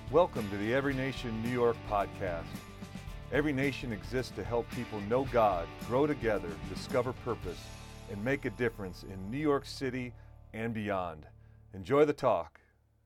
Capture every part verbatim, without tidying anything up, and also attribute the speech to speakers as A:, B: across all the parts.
A: Welcome to the Every Nation New York podcast. Every Nation exists to help people know God, grow together, discover purpose, and make a difference in New York City and beyond. Enjoy the talk.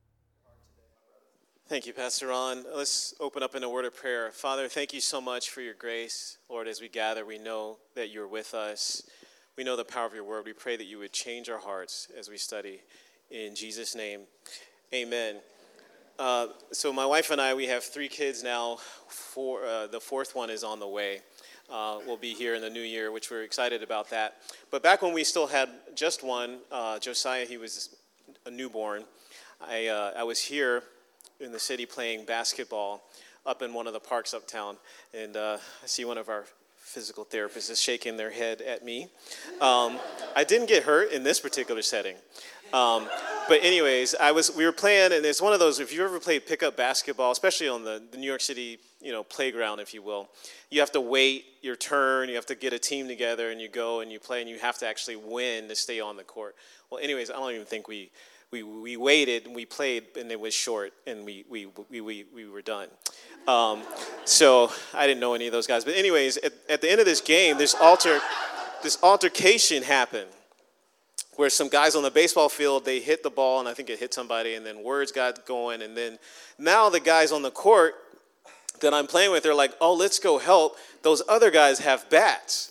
B: Thank you, Pastor Ron. Let's open up in a word of prayer. Father, thank you so much for your grace. Lord, as we gather, we know that you're with us. We know the power of your word. We pray that you would change our hearts as we study. In Jesus' name, amen. Uh, so my wife and I, we have three kids now. Four, uh, the fourth one is on the way. Uh, we'll be here in the new year, which we're excited about that. But back when we still had just one, uh, Josiah, he was a newborn. I uh, I was here in the city playing basketball up in one of the parks uptown, and uh, I see one of our physical therapists is shaking their head at me. Um, I didn't get hurt in this particular setting. Um, but anyways, I was we were playing, and it's one of those, if you ever played pickup basketball, especially on the, the New York City, you know, playground, if you will, you have to wait your turn, you have to get a team together, and you go and you play, and you have to actually win to stay on the court. Well, anyways, I don't even think we we we waited, and we played, and it was short, and we we we we, we were done. Um, so I didn't know any of those guys. But anyways, at, at the end of this game, this alter this altercation happened, where some guys on the baseball field, they hit the ball, and I think it hit somebody, and then words got going, and then now the guys on the court that I'm playing with, they're like, oh, let's go help. Those other guys have bats.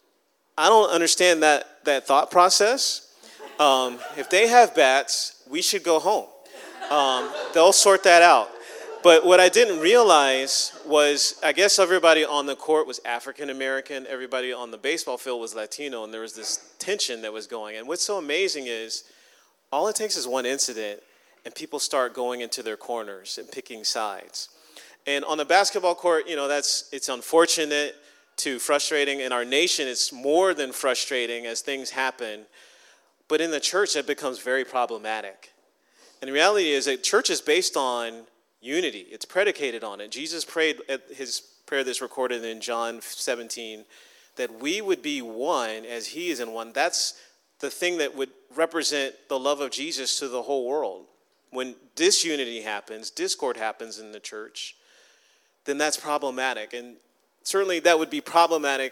B: I don't understand that, that thought process. Um, if they have bats, we should go home. Um, they'll sort that out. But what I didn't realize was, I guess everybody on the court was African American, everybody on the baseball field was Latino, and there was this tension that was going. And what's so amazing is, all it takes is one incident, and people start going into their corners and picking sides. And on the basketball court, you know, that's it's unfortunate to frustrating. In our nation, it's more than frustrating as things happen. But in the church, that becomes very problematic. And the reality is that church is based on unity. It's predicated on it. Jesus prayed at his prayer that's recorded in John seventeen that we would be one as he is in one. That's the thing that would represent the love of Jesus to the whole world. When disunity happens, discord happens in the church, then that's problematic. And certainly that would be problematic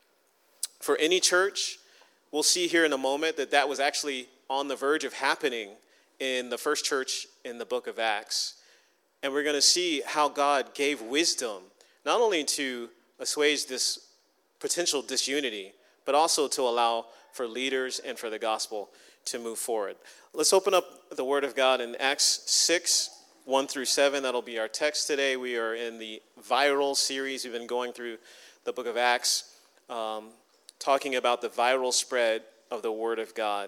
B: for any church. We'll see here in a moment that that was actually on the verge of happening in the first church in the book of Acts. And we're going to see how God gave wisdom, not only to assuage this potential disunity, but also to allow for leaders and for the gospel to move forward. Let's open up the Word of God in Acts six, one through seven. That'll be our text today. We are in the viral series. We've been going through the book of Acts, um, talking about the viral spread of the Word of God.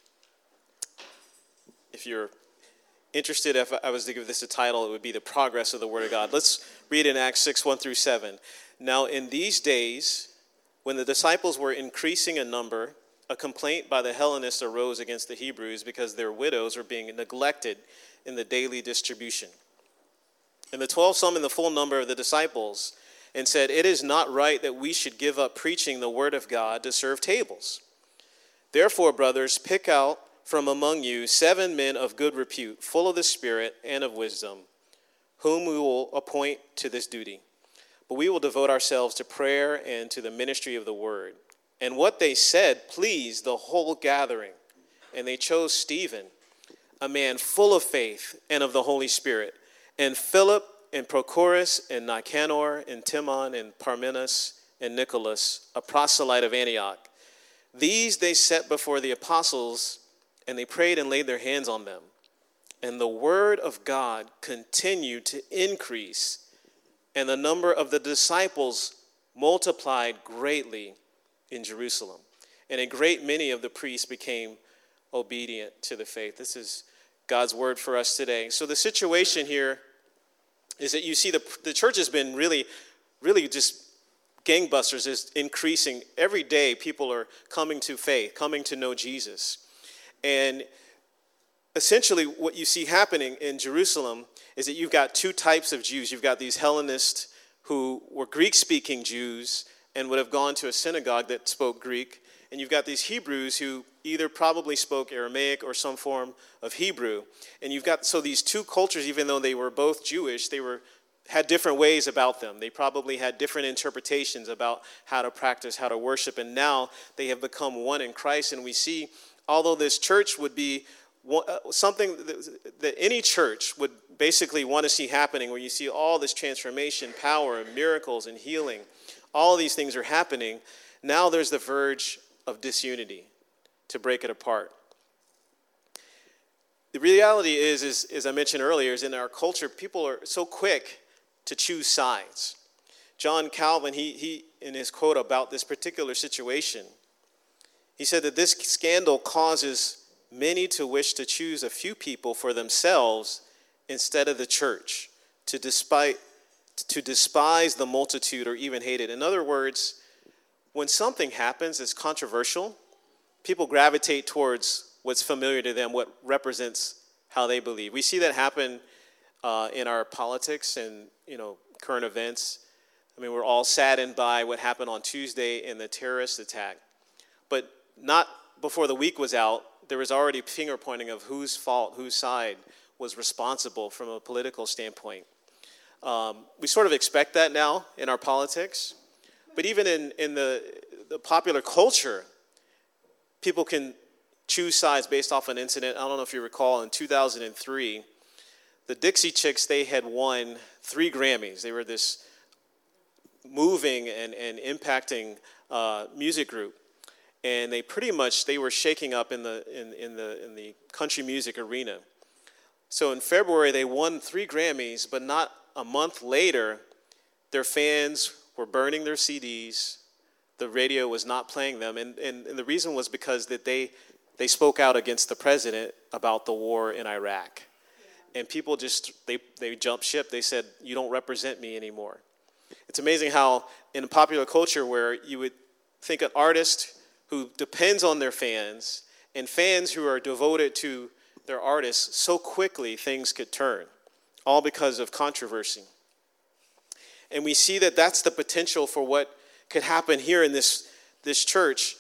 B: If you're interested, if I was to give this a title, it would be The Progress of the Word of God. Let's read in Acts six, one through seven. Now in these days, when the disciples were increasing in number, a complaint by the Hellenists arose against the Hebrews because their widows were being neglected in the daily distribution. And the twelve summoned the full number of the disciples and said, it is not right that we should give up preaching the Word of God to serve tables. Therefore, brothers, pick out from among you seven men of good repute, full of the Spirit and of wisdom, whom we will appoint to this duty. But we will devote ourselves to prayer and to the ministry of the word. And what they said pleased the whole gathering. And they chose Stephen, a man full of faith and of the Holy Spirit, and Philip and Prochorus and Nicanor and Timon and Parmenas and Nicholas, a proselyte of Antioch. These they set before the apostles, and they prayed and laid their hands on them. And the word of God continued to increase, and the number of the disciples multiplied greatly in Jerusalem. And a great many of the priests became obedient to the faith. This is God's word for us today. So the situation here is that you see the, the church has been really, really just gangbusters, is increasing. Every day people are coming to faith, coming to know Jesus. And essentially what you see happening in Jerusalem is that you've got two types of Jews. You've got these Hellenists who were Greek-speaking Jews and would have gone to a synagogue that spoke Greek. And you've got these Hebrews who either probably spoke Aramaic or some form of Hebrew. And you've got, so these two cultures, even though they were both Jewish, they were had different ways about them. They probably had different interpretations about how to practice, how to worship. And now they have become one in Christ. And we see, although this church would be something that any church would basically want to see happening, where you see all this transformation, power, and miracles, and healing, all of these things are happening. Now there's the verge of disunity to break it apart. The reality is, is, as I mentioned earlier, is in our culture, people are so quick to choose sides. John Calvin, he, he in his quote about this particular situation, he said that this scandal causes many to wish to choose a few people for themselves instead of the church, to despite to despise the multitude or even hate it. In other words, when something happens that's controversial, people gravitate towards what's familiar to them, what represents how they believe. We see that happen uh, in our politics and, you know, current events. I mean, we're all saddened by what happened on Tuesday in the terrorist attack. But not before the week was out, there was already finger pointing of whose fault, whose side was responsible from a political standpoint. Um, we sort of expect that now in our politics. But even in, in the, the popular culture, people can choose sides based off an incident. I don't know if you recall, in two thousand three, the Dixie Chicks, they had won three Grammys. They were this moving and, and impacting uh, music group. And they pretty much, they were shaking up in the in, in the in the country music arena. So in February, they won three Grammys, but not a month later, their fans were burning their C Ds. The radio was not playing them. And, and, and the reason was because that they, they spoke out against the president about the war in Iraq. And people just, they, they jumped ship. They said, you don't represent me anymore. It's amazing how in popular culture where you would think an artist who depends on their fans and fans who are devoted to their artists, so quickly things could turn, all because of controversy. And we see that that's the potential for what could happen here in this, this church.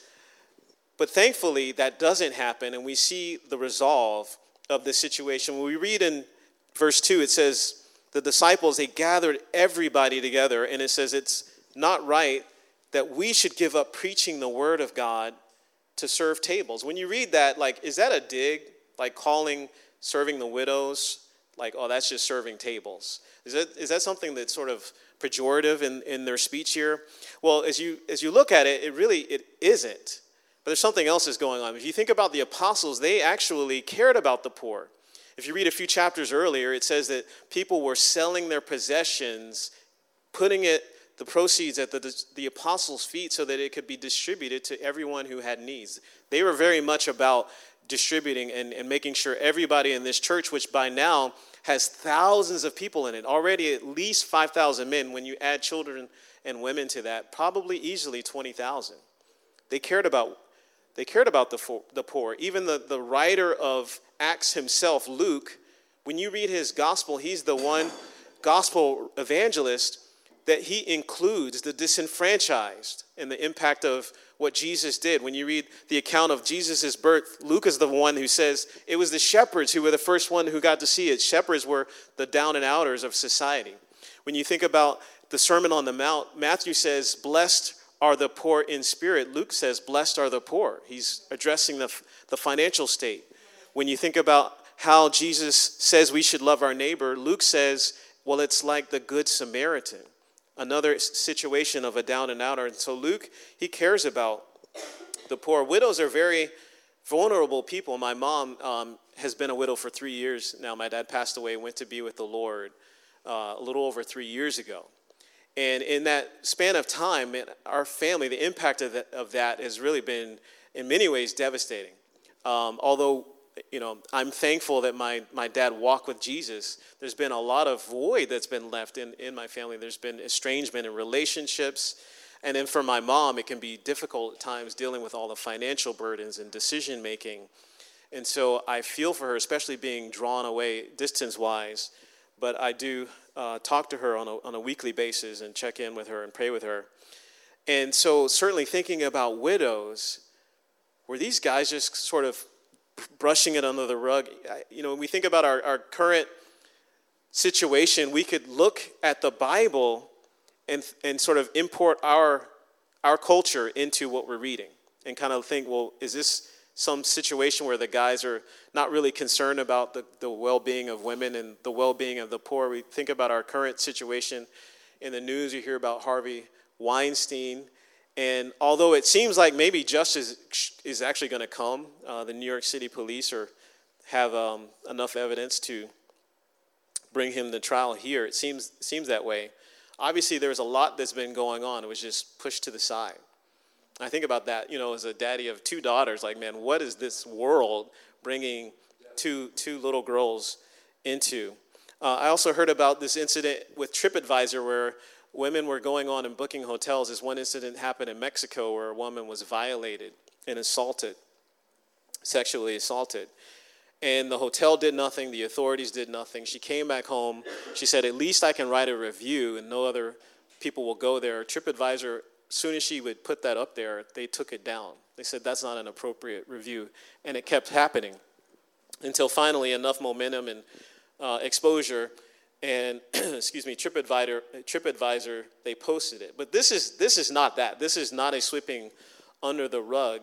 B: But thankfully, that doesn't happen, and we see the resolve of the situation. When we read in verse two, it says, the disciples, they gathered everybody together, and it says it's not right that we should give up preaching the word of God to serve tables. When you read that, like, is that a dig? Like calling serving the widows, like, oh, that's just serving tables. Is that is that something that's sort of pejorative in, in their speech here? Well, as you as you look at it, it really, it isn't. But there's something else that's going on. If you think about the apostles, they actually cared about the poor. If you read a few chapters earlier, it says that people were selling their possessions, putting it, the proceeds at the, the apostles' feet so that it could be distributed to everyone who had needs. They were very much about distributing and, and making sure everybody in this church, which by now has thousands of people in it, already at least five thousand men, when you add children and women to that, probably easily twenty thousand. They cared about they cared about the, the poor. Even the, the writer of Acts himself, Luke, when you read his gospel, he's the one gospel evangelist that he includes the disenfranchised and the impact of what Jesus did. When you read the account of Jesus' birth, Luke is the one who says it was the shepherds who were the first one who got to see it. Shepherds were the down and outers of society. When you think about the Sermon on the Mount, Matthew says, blessed are the poor in spirit. Luke says, blessed are the poor. He's addressing the, the financial state. When you think about how Jesus says we should love our neighbor, Luke says, well, it's like the Good Samaritan. Another situation of a down and outer. And so Luke, he cares about the poor. Widows are very vulnerable people. My mom um, has been a widow for three years now. My dad passed away, went to be with the Lord uh, a little over three years ago. And in that span of time, our family, the impact of that, of that has really been, in many ways, devastating. Um, although, you know, I'm thankful that my, my dad walked with Jesus. There's been a lot of void that's been left in, in my family. There's been estrangement in relationships. And then for my mom, it can be difficult at times dealing with all the financial burdens and decision making. And so I feel for her, especially being drawn away distance-wise. But I do uh, talk to her on a, on a weekly basis and check in with her and pray with her. And so certainly thinking about widows, were these guys just sort of brushing it under the rug? You know, when we think about our, our current situation, we could look at the Bible and and sort of import our our culture into what we're reading and kind of think, well, is this some situation where the guys are not really concerned about the, the well-being of women and the well-being of the poor? We think about our current situation in the news. You hear about Harvey Weinstein. And although it seems like maybe justice is actually going to come, uh, the New York City police are, have um, enough evidence to bring him to trial here. It seems seems that way. Obviously, there's a lot that's been going on. It was just pushed to the side. I think about that, you know, as a daddy of two daughters, like, man, what is this world bringing two two little girls into? Uh, I also heard about this incident with TripAdvisor where women were going on and booking hotels. This one incident happened in Mexico where a woman was violated and assaulted, sexually assaulted. And the hotel did nothing. The authorities did nothing. She came back home. She said, at least I can write a review and no other people will go there. TripAdvisor, as soon as she would put that up there, they took it down. They said that's not an appropriate review. And it kept happening until finally enough momentum and uh, exposure and excuse me, TripAdvisor, TripAdvisor, they posted it. But this is this is not that. This is not a sweeping under the rug.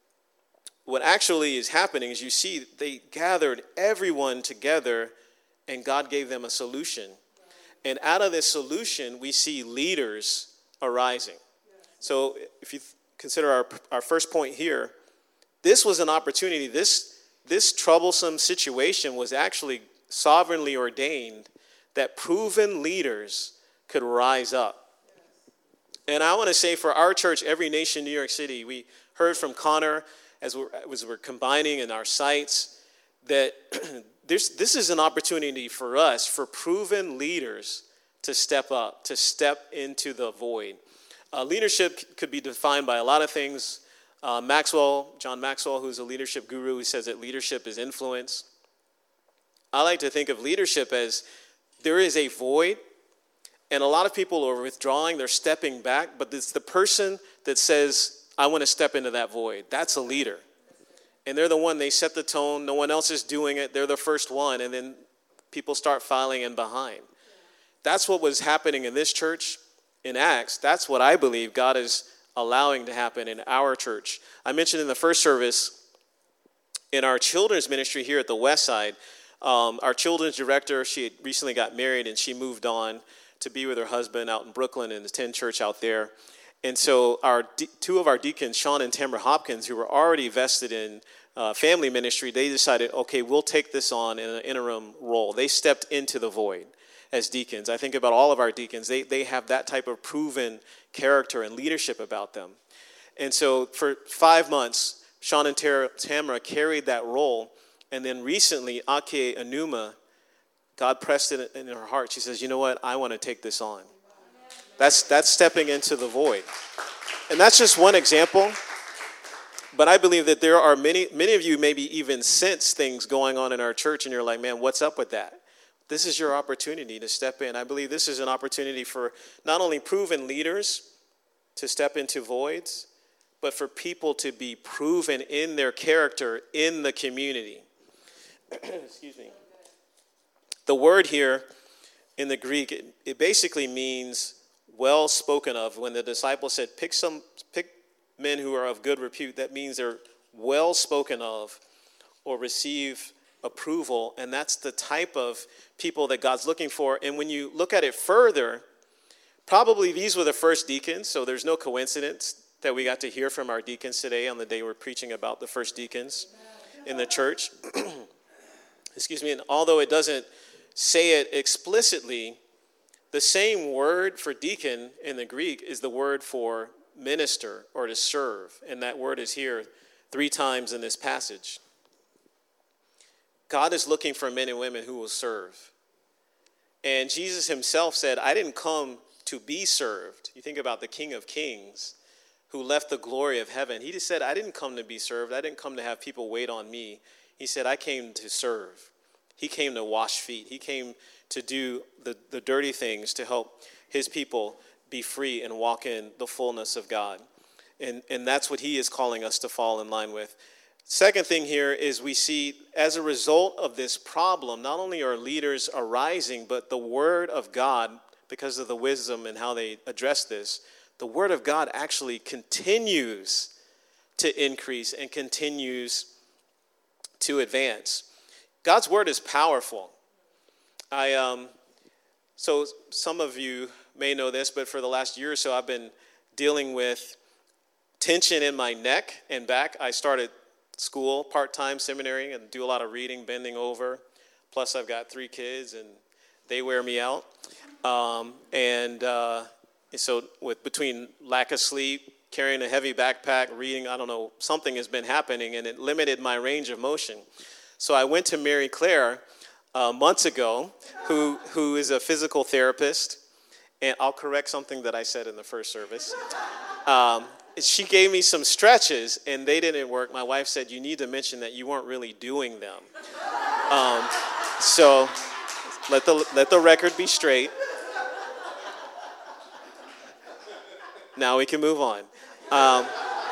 B: What actually is happening is you see they gathered everyone together and God gave them a solution. And out of this solution, we see leaders arising. So if you consider our, our first point here, this was an opportunity. This, this troublesome situation was actually sovereignly ordained that proven leaders could rise up. And I want to say for our church, Every Nation New York City, we heard from Connor as we're, as we're combining in our sites that this, this is an opportunity for us, for proven leaders to step up, to step into the void. Uh, leadership could be defined by a lot of things. Uh, Maxwell, John Maxwell, who's a leadership guru, who says that leadership is influence. I like to think of leadership as there is a void, and a lot of people are withdrawing, they're stepping back, but it's the person that says, I want to step into that void. That's a leader. And they're the one, they set the tone, no one else is doing it, they're the first one, and then people start filing in behind. That's what was happening in this church in Acts. That's what I believe God is allowing to happen in our church. I mentioned in the first service, in our children's ministry here at the West Side, Um, our children's director, she had recently got married and she moved on to be with her husband out in Brooklyn in the Ten Church out there. And so our de- two of our deacons, Sean and Tamara Hopkins, who were already vested in uh, family ministry, they decided, okay, we'll take this on in an interim role. They stepped into the void as deacons. I think about all of our deacons. They, they have that type of proven character and leadership about them. And so for five months, Sean and Tara, Tamara carried that role. And then recently, Ake Anuma, God pressed it in her heart. She says, you know what? I want to take this on. That's that's stepping into the void. And that's just one example. But I believe that there are many, many of you maybe even sense things going on in our church, and you're like, man, what's up with that? This is your opportunity to step in. I believe this is an opportunity for not only proven leaders to step into voids, but for people to be proven in their character in the community. Excuse me. The word here in the Greek, it, it basically means well spoken of. When the disciples said, pick some, pick men who are of good repute, that means they're well spoken of or receive approval. And that's the type of people that God's looking for. And when you look at it further, probably these were the first deacons. So there's no coincidence that we got to hear from our deacons today on the day we're preaching about the first deacons in the church. Excuse me, and although it doesn't say it explicitly, the same word for deacon in the Greek is the word for minister or to serve. And that word is here three times in this passage. God is looking for men and women who will serve. And Jesus himself said, I didn't come to be served. You think about the King of Kings who left the glory of heaven. He just said, I didn't come to be served. I didn't come to have people wait on me. He said, I came to serve. He came to wash feet. He came to do the, the dirty things to help his people be free and walk in the fullness of God. And, and that's what he is calling us to fall in line with. Second thing here is we see as a result of this problem, not only are leaders arising, but the word of God, because of the wisdom and how they address this, the word of God actually continues to increase and continues to advance. God's word is powerful. I um, so some of you may know this, but for the last year or so, I've been dealing with tension in my neck and back. I started school, part-time seminary, and do a lot of reading, bending over. Plus, I've got three kids, and they wear me out. Um, and uh, so with between lack of sleep, carrying a heavy backpack, reading, I don't know, something has been happening, and it limited my range of motion. So I went to Mary Claire uh, months ago, who who is a physical therapist, and I'll correct something that I said in the first service. Um, she gave me some stretches, and they didn't work. My wife said, you need to mention that you weren't really doing them. Um, so let the let the record be straight. Now we can move on. Um,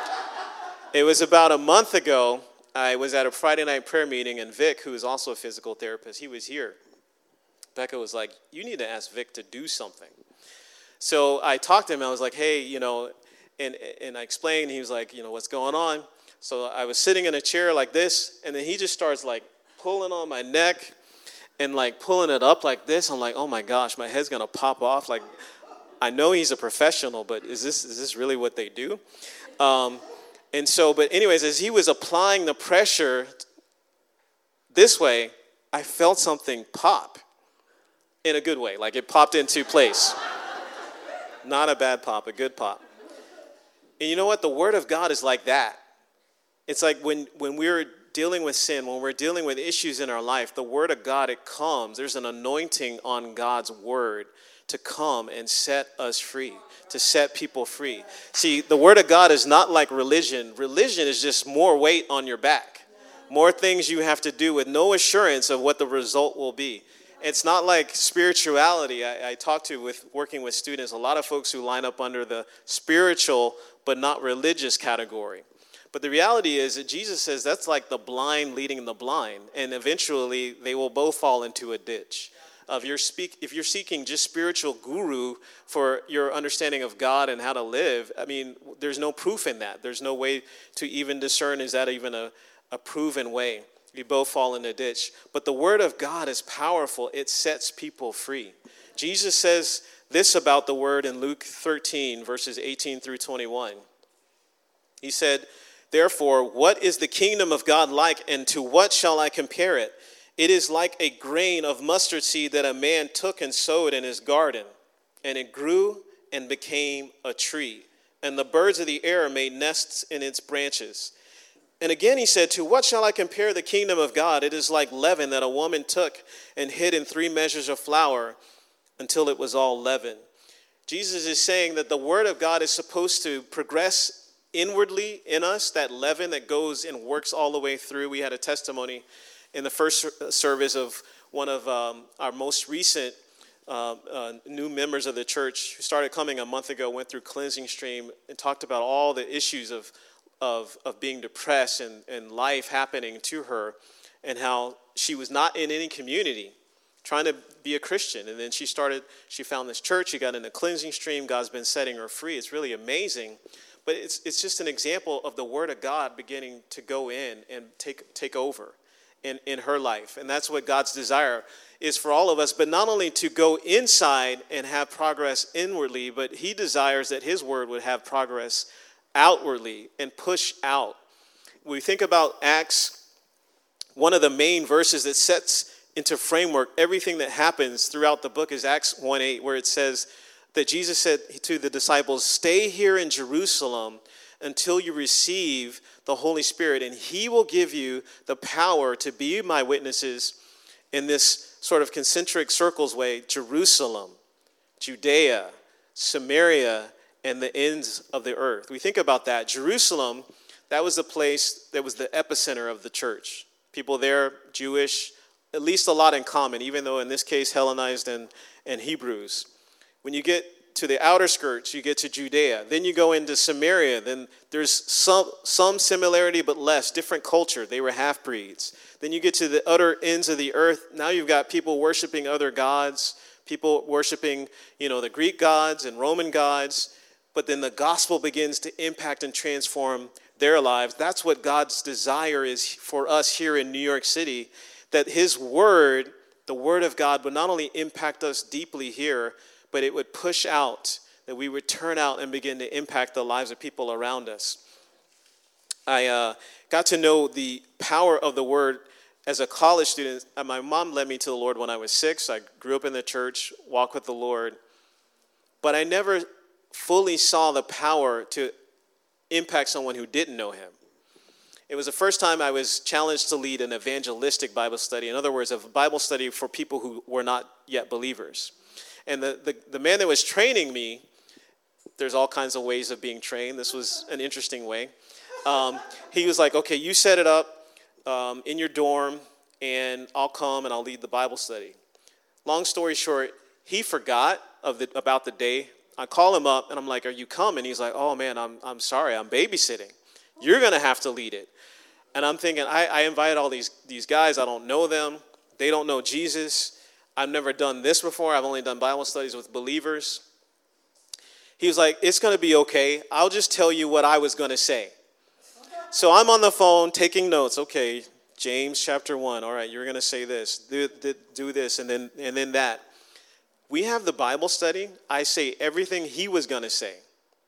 B: it was about a month ago, I was at a Friday night prayer meeting, and Vic, who is also a physical therapist, he was here. Becca was like, you need to ask Vic to do something. So I talked to him, I was like, hey, you know, and, and I explained, he was like, you know, what's going on? So I was sitting in a chair like this, and then he just starts like pulling on my neck and like pulling it up like this. I'm like, oh my gosh, my head's gonna pop off. Like, I know he's a professional, but is this is this really what they do? Um, and so, but anyways, as he was applying the pressure this way, I felt something pop in a good way. Like it popped into place. Not a bad pop, a good pop. And you know what? The word of God is like that. It's like when, when we're dealing with sin, when we're dealing with issues in our life, the word of God, it comes. There's an anointing on God's word to come and set us free, to set people free. See, the word of God is not like religion. Religion is just more weight on your back, more things you have to do with no assurance of what the result will be. It's not like spirituality. I, I talk to with working with students, a lot of folks who line up under the spiritual but not religious category. But the reality is that Jesus says that's like the blind leading the blind, and eventually they will both fall into a ditch. If you're, speak, if you're seeking just spiritual guru for your understanding of God and how to live, I mean, there's no proof in that. There's no way to even discern, is that even a, a proven way? You both fall in a ditch. But the word of God is powerful. It sets people free. Jesus says this about the word in Luke thirteen, verses eighteen through twenty-one. He said, therefore, what is the kingdom of God like, and to what shall I compare it? It is like a grain of mustard seed that a man took and sowed in his garden, and it grew and became a tree, and the birds of the air made nests in its branches. And again he said, to what shall I compare the kingdom of God? It is like leaven that a woman took and hid in three measures of flour until it was all leavened. Jesus is saying that the word of God is supposed to progress inwardly in us, that leaven that goes and works all the way through. We had a testimony in the first service of one of um, our most recent uh, uh, new members of the church who started coming a month ago, went through Cleansing Stream and talked about all the issues of of, of being depressed and, and life happening to her, and how she was not in any community trying to be a Christian. And then she started, she found this church, she got in a Cleansing Stream, God's been setting her free. It's really amazing. But it's it's just an example of the word of God beginning to go in and take take over in, in her life. And that's what God's desire is for all of us, but not only to go inside and have progress inwardly, but he desires that his word would have progress outwardly and push out. When we think about Acts, one of the main verses that sets into framework everything that happens throughout the book is Acts one eight, where it says that Jesus said to the disciples, stay here in Jerusalem until you receive the Holy Spirit, and he will give you the power to be my witnesses in this sort of concentric circles way: Jerusalem, Judea, Samaria, and the ends of the earth. We think about that. Jerusalem, that was the place that was the epicenter of the church. People there, Jewish, at least a lot in common, even though in this case Hellenized and, and Hebrews. When you get to the outer skirts, you get to Judea. Then you go into Samaria. Then there's some, some similarity, but less, different culture. They were half-breeds. Then you get to the utter ends of the earth. Now you've got people worshiping other gods, people worshiping, you know, the Greek gods and Roman gods. But then the gospel begins to impact and transform their lives. That's what God's desire is for us here in New York City, that his word, the word of God, would not only impact us deeply here, but it would push out, that we would turn out and begin to impact the lives of people around us. I uh, got to know the power of the word as a college student. My mom led me to the Lord when I was six. I grew up in the church, walked with the Lord. But I never fully saw the power to impact someone who didn't know him. It was the first time I was challenged to lead an evangelistic Bible study. In other words, a Bible study for people who were not yet believers. And the, the, the man that was training me, there's all kinds of ways of being trained. This was an interesting way. Um, he was like, okay, you set it up um, in your dorm, and I'll come and I'll lead the Bible study. Long story short, he forgot of the, about the day. I call him up, and I'm like, are you coming? He's like, oh, man, I'm I'm sorry. I'm babysitting. You're going to have to lead it. And I'm thinking, I, I invited all these, these guys. I don't know them. They don't know Jesus. I've never done this before. I've only done Bible studies with believers. He was like, it's going to be okay. I'll just tell you what I was going to say. So I'm on the phone taking notes. Okay, James chapter one. All right, you're going to say this. Do, do, do this, and then and then that. We have the Bible study. I say everything he was going to say.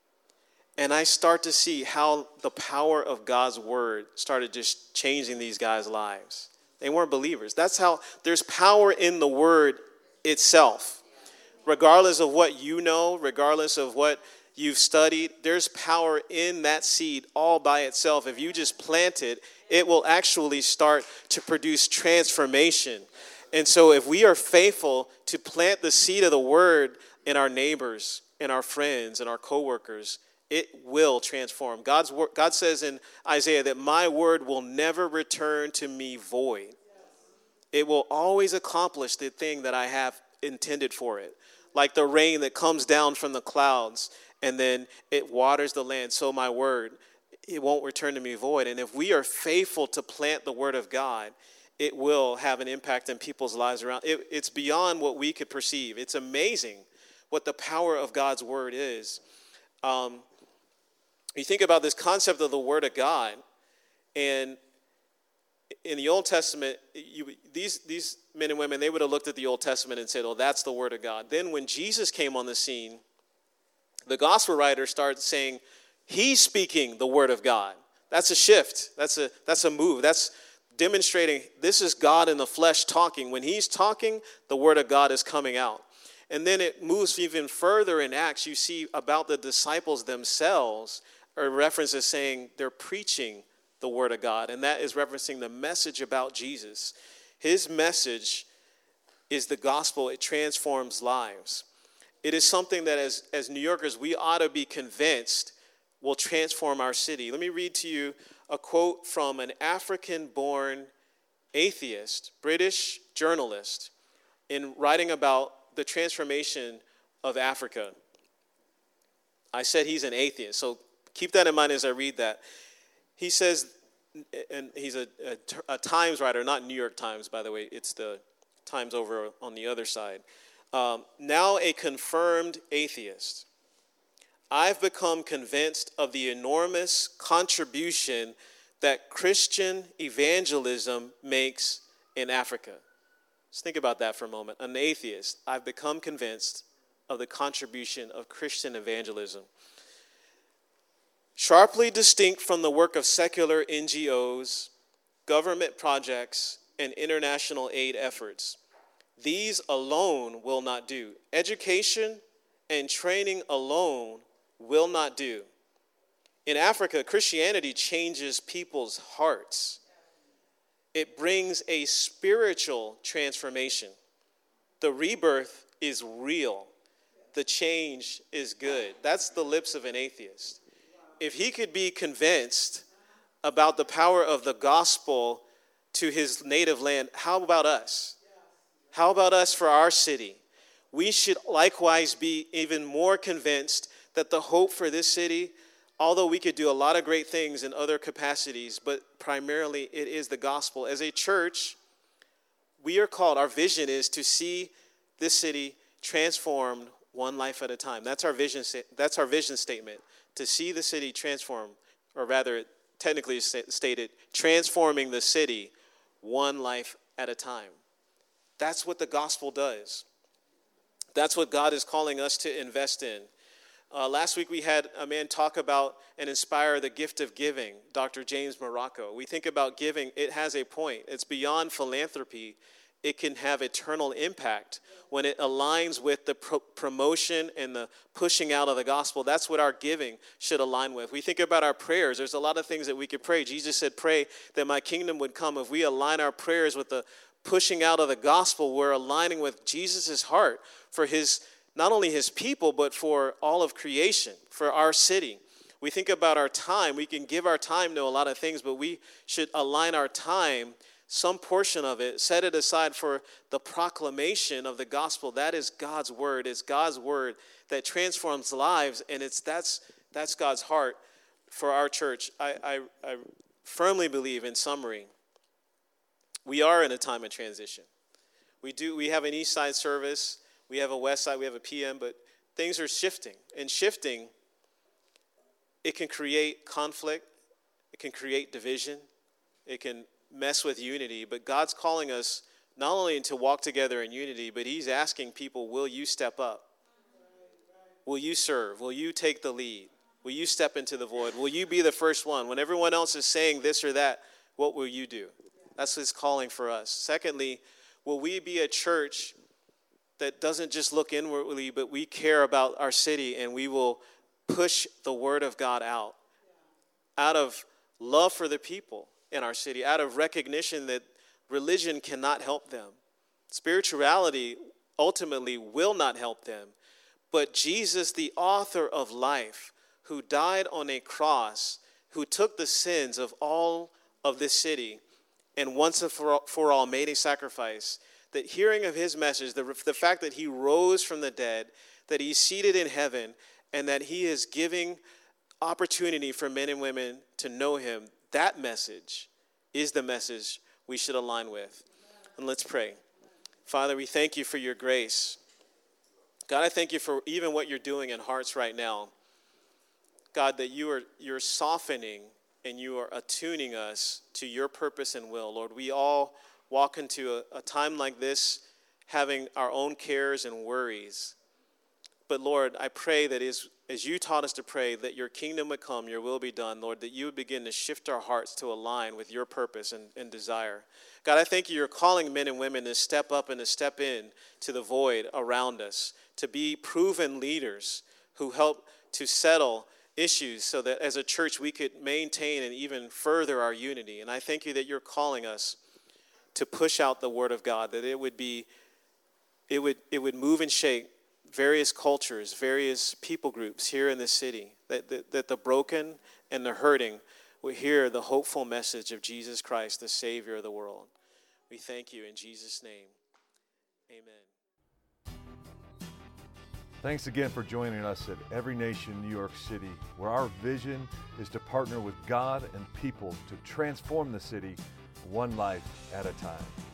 B: And I start to see how the power of God's word started just changing these guys' lives. They weren't believers. That's how there's power in the word itself. Regardless of what you know, regardless of what you've studied, there's power in that seed all by itself. If you just plant it, it will actually start to produce transformation. And so if we are faithful to plant the seed of the word in our neighbors, in our friends, in our coworkers, it will transform. God's word, God says in Isaiah that my word will never return to me void. It will always accomplish the thing that I have intended for it. Like the rain that comes down from the clouds and then it waters the land. So my word, it won't return to me void. And if we are faithful to plant the word of God, it will have an impact in people's lives around. It, it's beyond what we could perceive. It's amazing what the power of God's word is. Um, you think about this concept of the word of God, and in the Old Testament, you, these, these men and women, they would have looked at the Old Testament and said, oh, that's the word of God. Then when Jesus came on the scene, the gospel writer started saying, he's speaking the word of God. That's a shift. That's a, that's a move. That's demonstrating this is God in the flesh talking. When he's talking, the word of God is coming out. And then it moves even further in Acts. You see about the disciples themselves, or references saying they're preaching the word of God. And that is referencing the message about Jesus. His message is the gospel. It transforms lives. It is something that as, as New Yorkers, we ought to be convinced will transform our city. Let me read to you a quote from an African-born atheist, British journalist, in writing about the transformation of Africa. I said he's an atheist, so keep that in mind as I read that. He says, and he's a, a, a Times writer, not New York Times, by the way. It's the Times over on the other side. Um, now a confirmed atheist, I've become convinced of the enormous contribution that Christian evangelism makes in Africa. Just think about that for a moment. An atheist, I've become convinced of the contribution of Christian evangelism. Sharply distinct from the work of secular N G Os, government projects, and international aid efforts. These alone will not do. Education and training alone will not do. In Africa, Christianity changes people's hearts. It brings a spiritual transformation. The rebirth is real. The change is good. That's the lips of an atheist. If he could be convinced about the power of the gospel to his native land, how about us? How about us for our city? we should likewise be even more convinced that the hope for this city, although we could do a lot of great things in other capacities, but primarily it is the gospel. As a church, we are called, our vision is to see this city transformed one life at a time. That's our vision. That's our vision statement, to see the city transformed, or rather, technically stated, transforming the city one life at a time. That's what the gospel does. That's what God is calling us to invest in. Uh, last week we had a man talk about and inspire the gift of giving, Doctor James Morocco. We think about giving, it has a point. It's beyond philanthropy. It can have eternal impact when it aligns with the pro- promotion and the pushing out of the gospel. That's what our giving should align with. We think about our prayers. There's a lot of things that we could pray. Jesus said, pray that my kingdom would come. If we align our prayers with the pushing out of the gospel, we're aligning with Jesus' heart for his, not only his people, but for all of creation, for our city. We think about our time. We can give our time to a lot of things, but we should align our time, some portion of it, set it aside for the proclamation of the gospel. That is God's word. It's God's word that transforms lives, and it's that's that's God's heart for our church. I, I, I firmly believe, in summary, we are in a time of transition. We do. We have an east side service. We have a west side. We have a P M, but things are shifting. And shifting, it can create conflict. It can create division. It can mess with unity. But God's calling us not only to walk together in unity, but he's asking people, will you step up? Will you serve? Will you take the lead? Will you step into the void? Will you be the first one? When everyone else is saying this or that, what will you do? That's his calling for us. Secondly, will we be a church that doesn't just look inwardly, but we care about our city, and we will push the word of God out out of love for the people in our city, out of recognition that religion cannot help them. Spirituality ultimately will not help them. But Jesus, the author of life, who died on a cross, who took the sins of all of this city, and once and for all, for all made a sacrifice, that hearing of his message, the, the fact that he rose from the dead, that he's seated in heaven, and that he is giving opportunity for men and women to know him, that message is the message we should align with. And let's pray. Father, we thank you for your grace. God, I thank you for even what you're doing in hearts right now. God, that you are you're softening and you are attuning us to your purpose and will. Lord, we all walk into a, a time like this having our own cares and worries. But Lord, I pray that as, as you taught us to pray, that your kingdom would come, your will be done, Lord, that you would begin to shift our hearts to align with your purpose and, and desire. God, I thank you, you're calling men and women to step up and to step in to the void around us, to be proven leaders who help to settle issues so that as a church we could maintain and even further our unity. And I thank you that you're calling us to push out the word of God, that it would be, it would, it would move and shake various cultures, various people groups here in the city, that, that, that the broken and the hurting will hear the hopeful message of Jesus Christ, the Savior of the world. We thank you in Jesus' name. Amen.
A: Thanks again for joining us at Every Nation New York City, where our vision is to partner with God and people to transform the city one life at a time.